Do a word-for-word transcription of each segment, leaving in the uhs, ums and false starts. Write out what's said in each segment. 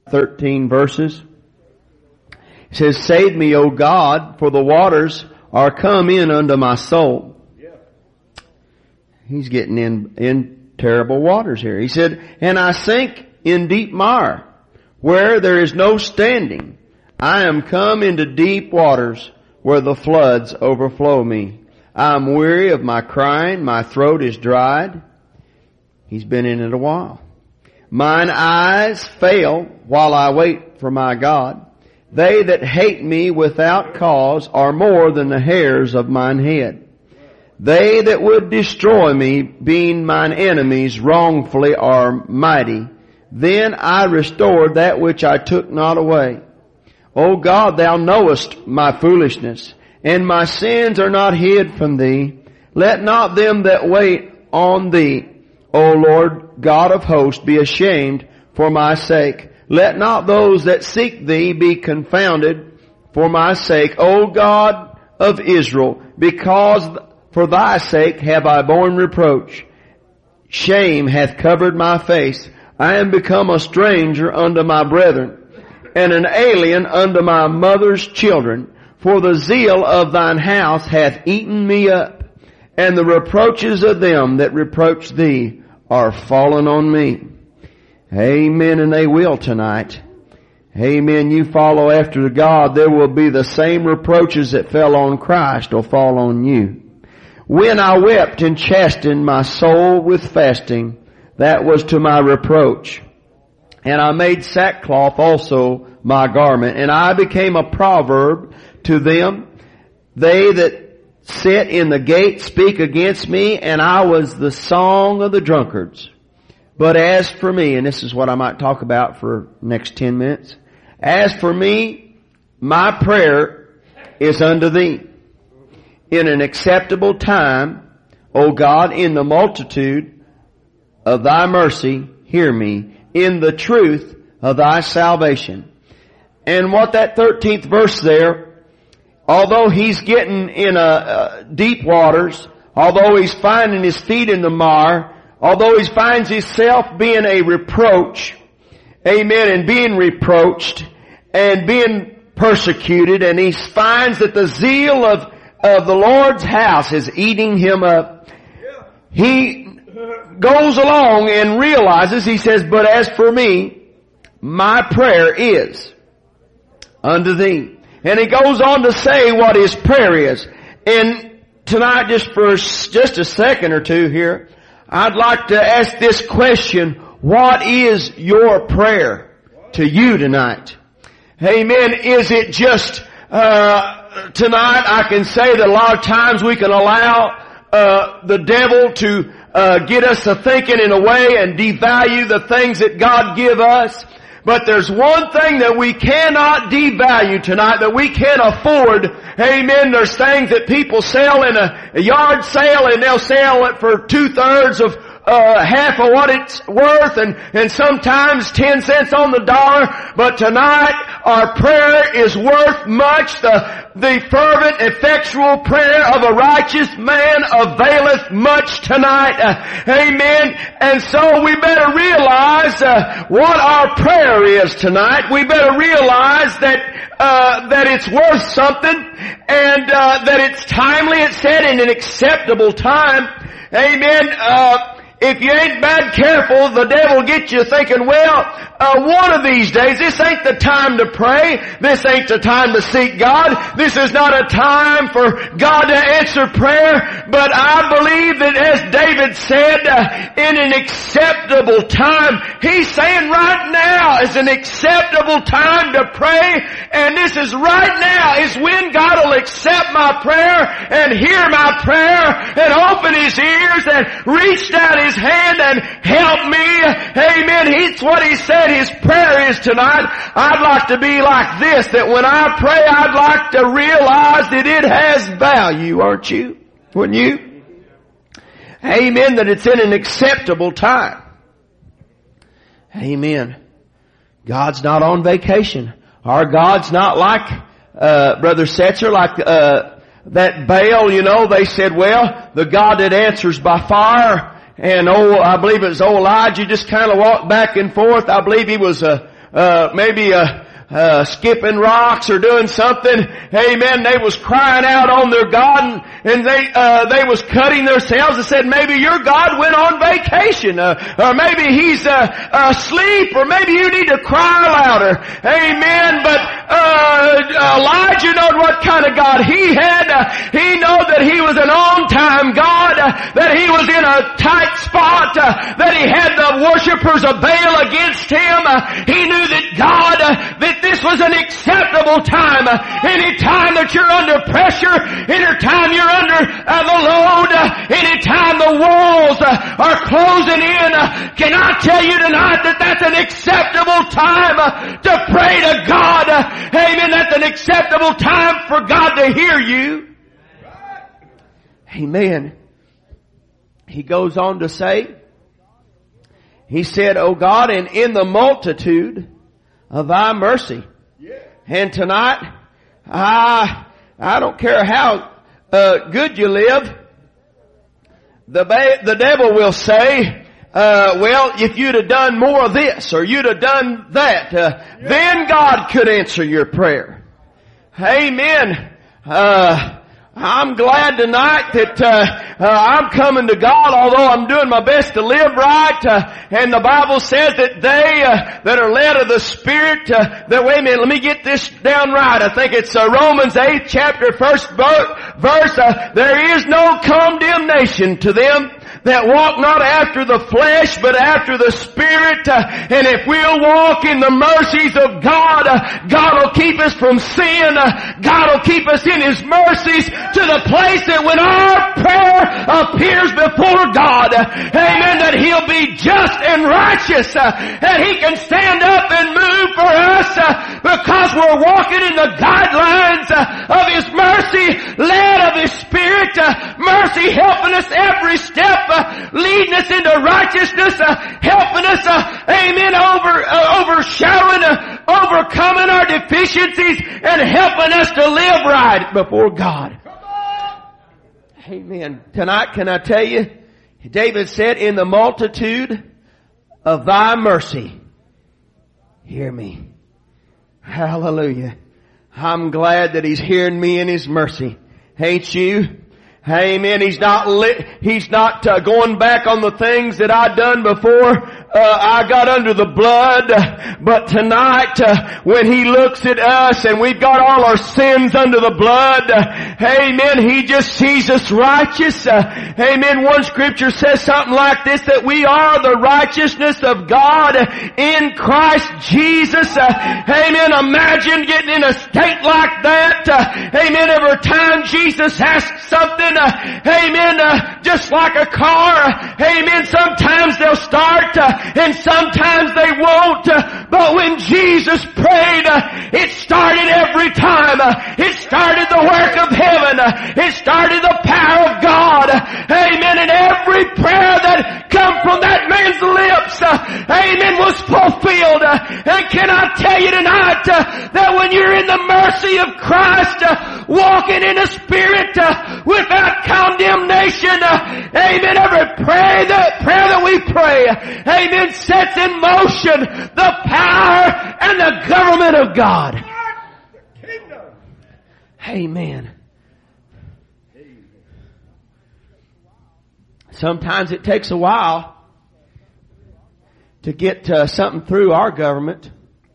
thirteen verses. It says, "Save me, O God, for the waters are come in unto my soul." He's getting in, in terrible waters here. He said, "And I sink in deep mire, where there is no standing. I am come into deep waters, where the floods overflow me. I am weary of my crying, my throat is dried." He's been in it a while. "Mine eyes fail while I wait for my God. They that hate me without cause are more than the hairs of mine head. They that would destroy me, being mine enemies wrongfully, are mighty. Then I restored that which I took not away. O God, thou knowest my foolishness, and my sins are not hid from thee. Let not them that wait on thee, O Lord God of hosts, be ashamed for my sake. Let not those that seek thee be confounded for my sake. O God of Israel, because for thy sake have I borne reproach. Shame hath covered my face. I am become a stranger unto my brethren, and an alien unto my mother's children. For the zeal of thine house hath eaten me up, and the reproaches of them that reproach thee are fallen on me." Amen, and they will tonight. Amen. You follow after God, there will be the same reproaches that fell on Christ will fall on you. "When I wept and chastened my soul with fasting, that was to my reproach. And I made sackcloth also my garment, and I became a proverb to them. They that sit in the gate speak against me, and I was the song of the drunkards. But as for me," and this is what I might talk about for next ten minutes. "As for me, my prayer is unto thee. In an acceptable time, O God, in the multitude of thy mercy, hear me. In the truth of thy salvation." And what that thirteenth verse there, although he's getting in a, uh, deep waters, although he's finding his feet in the mire, although he finds himself being a reproach, amen, and being reproached and being persecuted, and he finds that the zeal of, of the Lord's house is eating him up, he goes along and realizes, he says, "But as for me, my prayer is unto thee." And he goes on to say what his prayer is. And tonight, just for just a second or two here, I'd like to ask this question: what is your prayer to you tonight? Amen. Is it just, uh, tonight I can say that a lot of times we can allow, uh, the devil to, uh, get us to thinking in a way and devalue the things that God give us. But there's one thing that we cannot devalue tonight, that we can't afford. Amen. There's things that people sell in a, a yard sale, and they'll sell it for two-thirds of uh half of what it's worth, and, and sometimes ten cents on the dollar. But tonight, our prayer is worth much. The, the fervent, effectual prayer of a righteous man availeth much tonight. Uh, amen. And so we better realize uh, what our prayer is tonight. We better realize that Uh, that it's worth something, and uh, that it's timely. It's said in an acceptable time. Amen. Uh, if you ain't bad careful, the devil will get you thinking, well, uh, one of these days, this ain't the time to pray. This ain't the time to seek God. This is not a time for God to answer prayer. But I believe that, as David said, uh, in an acceptable time, he's saying right now is an acceptable time to pray. And this is right now is when God will accept my prayer and hear my prayer and open his ears and reach down his hand and help me. Amen. It's what he said his prayer is tonight. I'd like to be like this, that when I pray, I'd like to realize that it has value, aren't you? Wouldn't you? Amen. That it's in an acceptable time. Amen. God's not on vacation. Our God's not like, uh, Brother Setzer, like, uh, that Baal, you know, they said, well, the God that answers by fire. And oh, I believe it was old Elijah just kind of walked back and forth. I believe he was a, uh, maybe, uh, Uh, skipping rocks or doing something. Amen. They was crying out on their God, and, and they, uh, they was cutting themselves and said, maybe your God went on vacation, uh, or maybe he's, uh, asleep, or maybe you need to cry louder. Amen. But, uh, Elijah knowed what kind of God he had. Uh, he knew that he was an on-time God, uh, that he was in a tight spot, uh, that he had the worshipers of Baal against him. Uh, he knew that God, uh, that this was an acceptable time. Any time that you're under pressure, any time you're under uh, the load, uh, any time the walls uh, are closing in, uh, can I tell you tonight that that's an acceptable time uh, to pray to God? Uh, amen. That's an acceptable time for God to hear you. Amen. He goes on to say, he said, O God, and in the multitude of thy mercy. Yeah. And tonight, I, I don't care how, uh, good you live, the, ba- the devil will say, uh, well, if you'd have done more of this, or you'd have done that, uh, yeah. then God could answer your prayer. Amen. Uh, I'm glad tonight that uh, uh, I'm coming to God, although I'm doing my best to live right. Uh, and the Bible says that they uh, that are led of the Spirit, uh, that, wait a minute, let me get this down right. I think it's uh, Romans eighth chapter, first verse. Uh, there is no condemnation to them that walk not after the flesh, but after the Spirit. Uh, and if we'll walk in the mercies of God, uh, God will keep us from sin. Uh, God will keep us in His mercies to the place that when our prayer appears before God, uh, amen, that He'll be just and righteous, uh, and He can stand up and move for us uh, because we're walking in the guidelines uh, of His mercy, led of His Spirit, uh, mercy helping us every step, uh, leading us into righteousness, uh, helping us, uh, amen, over, uh, overshadowing, uh, overcoming our deficiencies, and helping us to live right before God. Amen. Tonight, can I tell you, David said, in the multitude of thy mercy, hear me. Hallelujah. I'm glad that He's hearing me in His mercy. Ain't you? Amen. He's not li- He's not uh, going back on the things that I done before. Uh, I got under the blood, but tonight uh, when He looks at us and we've got all our sins under the blood, uh, amen, He just sees us righteous. Uh, amen. One scripture says something like this, that we are the righteousness of God in Christ Jesus. Uh, amen. Imagine getting in a state like that. Uh, amen. Every time Jesus asks something, uh, amen, uh, just like a car, uh, amen, sometimes they'll start, uh, and sometimes they won't. Uh, but when Jesus prayed, uh, it started every time. Uh, it started the work of heaven. Uh, it started the power of God. Uh, amen. And every prayer that come from that man's lips, uh, amen, was fulfilled. Uh, and can I tell you tonight uh, that when you're in the mercy of Christ, uh, walking in the Spirit uh, without condemnation, uh, amen, every prayer that, prayer that we pray, amen, sets in motion the power and the government of God. Amen. Sometimes it takes a while to get uh, something through our government.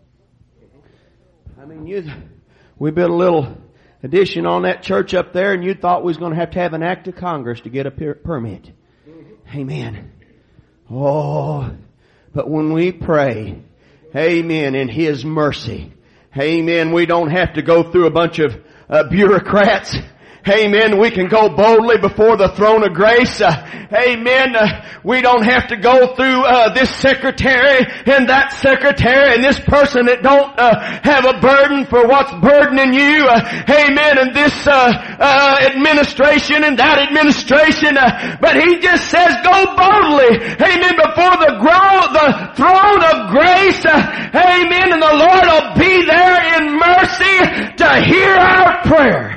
I mean, you, we built a little addition on that church up there, and you thought we was going to have to have an act of Congress to get a per- permit. Amen. Oh, but when we pray, amen, in His mercy, amen, we don't have to go through a bunch of uh, bureaucrats. Amen. We can go boldly before the throne of grace. Uh, amen. Uh, we don't have to go through uh, this secretary and that secretary and this person that don't uh, have a burden for what's burdening you. Uh, amen. And this uh, uh, administration and that administration. Uh, but He just says, go boldly. Amen. Before the, grow, the throne of grace. Uh, amen. And the Lord will be there in mercy to hear our prayer.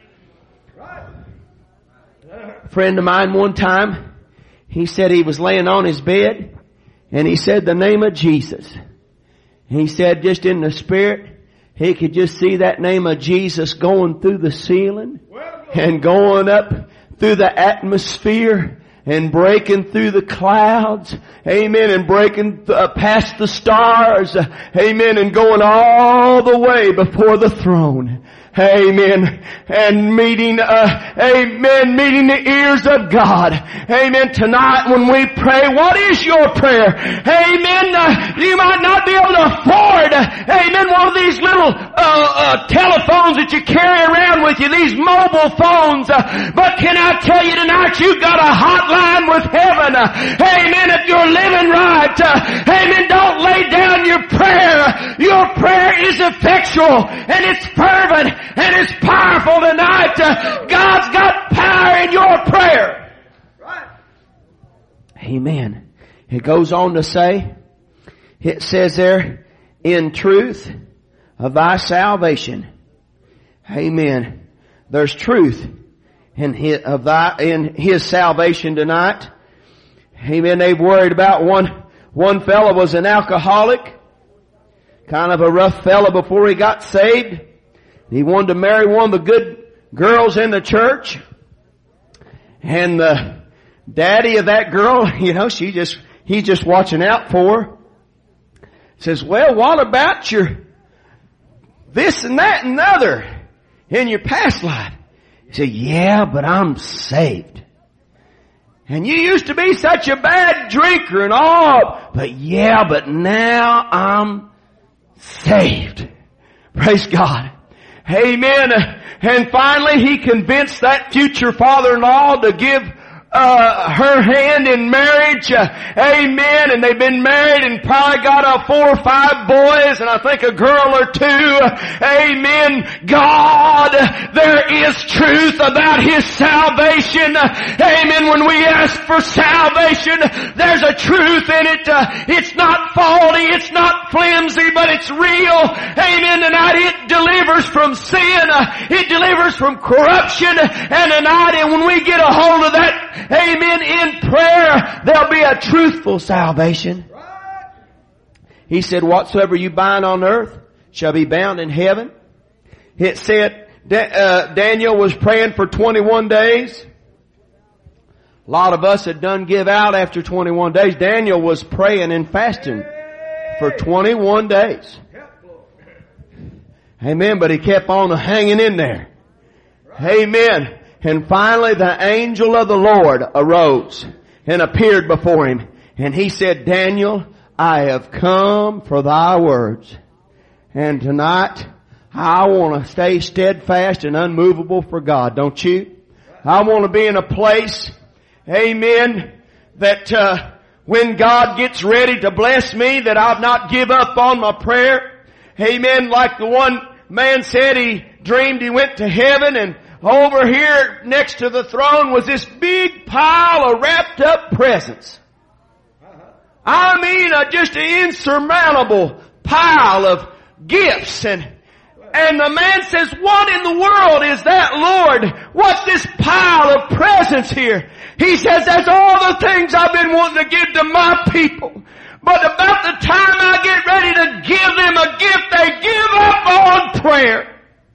A friend of mine one time, he said he was laying on his bed and he said the name of Jesus. He said just in the spirit, he could just see that name of Jesus going through the ceiling and going up through the atmosphere and breaking through the clouds. Amen. And breaking uh, past the stars. Uh, amen. And going all the way before the throne. Amen. And meeting, uh, amen, meeting the ears of God. Amen. Tonight when we pray, what is your prayer? Amen. Uh, you might not be able to afford, amen, one of these little, uh, uh, telephones that you carry around with you, these mobile phones. Uh, but can I tell you tonight, you've got a hotline with heaven. Uh, amen. If you're living right, uh, amen, don't lay down your prayer. Your prayer is effectual and it's fervent. And it's powerful tonight. Uh, God's got power in your prayer. Right. Amen. It goes on to say, it says there, in truth of thy salvation. Amen. There's truth in his, of thy, in his salvation tonight. Amen. They've worried about one, one fella was an alcoholic. Kind of a rough fella before he got saved. He wanted to marry one of the good girls in the church. And the daddy of that girl, you know, she just, he's just watching out for her. Says, well, what about your this and that and the other in your past life? He said, yeah, but I'm saved. And you used to be such a bad drinker and all, but yeah, but now I'm saved. Praise God. Amen. And finally he convinced that future father-in-law to give uh her hand in marriage. Uh, amen. And they've been married and probably got uh, four or five boys and I think a girl or two. Amen. God, there is truth about His salvation. Amen. When we ask for salvation, there's a truth in it. Uh, it's not faulty. It's not flimsy, but it's real. Amen. Tonight it delivers from sin. Uh, it delivers from corruption. And tonight, and when we get a hold of that, amen, in prayer, there'll be a truthful salvation. He said, whatsoever you bind on earth shall be bound in heaven. It said, uh, Daniel was praying for twenty-one days. A lot of us had done give out after twenty-one days. Daniel was praying and fasting for twenty-one days. Amen, but he kept on hanging in there. Amen. And finally the angel of the Lord arose and appeared before him. And he said, Daniel, I have come for thy words. And tonight, I want to stay steadfast and unmovable for God, don't you? I want to be in a place, amen, that uh, when God gets ready to bless me, that I'll not give up on my prayer. Amen. Like the one man said, he dreamed he went to heaven, and over here next to the throne was this big pile of wrapped up presents. I mean, uh, just an insurmountable pile of gifts. And and the man says, what in the world is that, Lord? What's this pile of presents here? He says, that's all the things I've been wanting to give to my people. But about the time I get ready to give them a gift, they give up on prayer.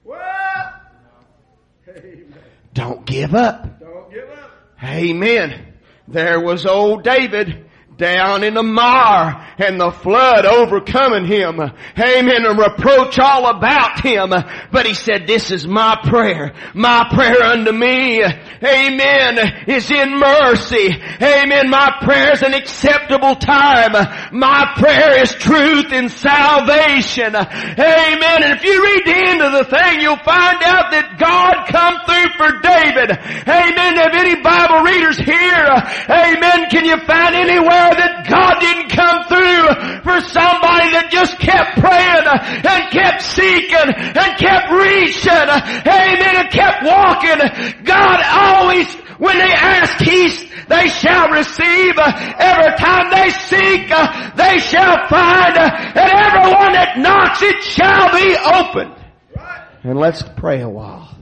Don't give up. Don't give up. Amen. There was old David down in the mire and the flood overcoming him. Amen. And reproach all about him. But he said, this is my prayer. My prayer unto me, amen, is in mercy. Amen. My prayer is an acceptable time. My prayer is truth and salvation. Amen. And if you read the end of the thing, you'll find out that God come through for David. Amen. Have any Bible readers here? Amen. Can you find anywhere that God didn't come through for somebody that just kept praying and kept seeking and kept reaching, amen, and kept walking? God always, when they ask, He's, they shall receive. Every time they seek, they shall find. And everyone that knocks, it shall be opened. And let's pray a while.